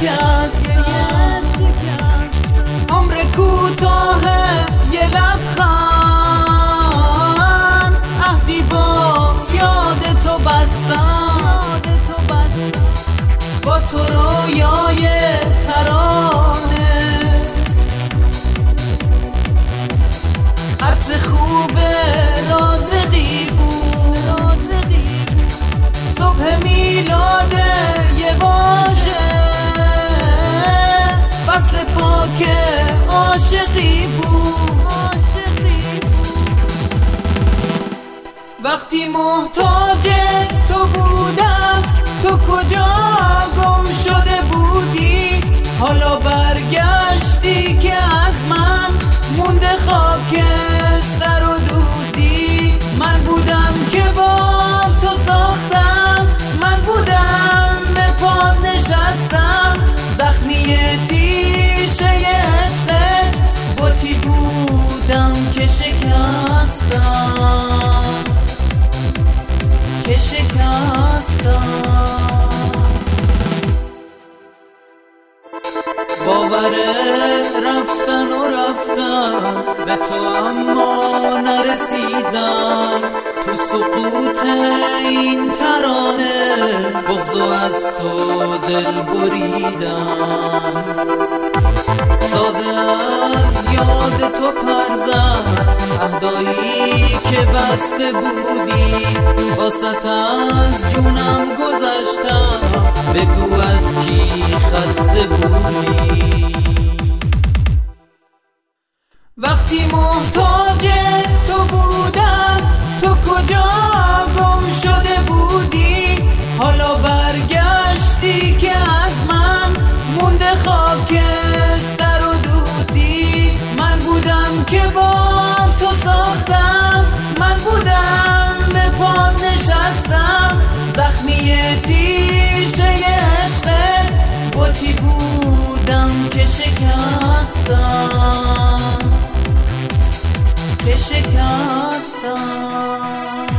شکست، عمر کوتاه یه لبخند، عهدی با یاد تو بستم، با تو رویای ترانه، عطر خوب رازقی بود، صبح میلاد یه واژه، فصل پاک عاشقی بود. وقتی محتاج تو بودم، تو کجا گم شده بودی؟ حالا برگشتی که از من مونده خاکستر و دودی. من بودم که با تو ساختم، من بودم به پات نشستم، زخمی تیشه عشقت، بتی بودم که شکستم، باور رفتن به تو اما نرسیدم، تو سقوط این ترانه بغض از تو دل بریدم. ساده از یاد تو پر زد عهدایی که بسته بودی، واسط از جونم گذشتم، بگو از چی خسته بودی. وقتی محتاج تو بودم، تو کجا گم شده بودی؟ حالا برگشتی که از من مونده خاکستر و دودی. من بودم که با تو ساختم، من بودم به پات نشستم، زخمی تیشه عشقت، بتی بودم که شکستم.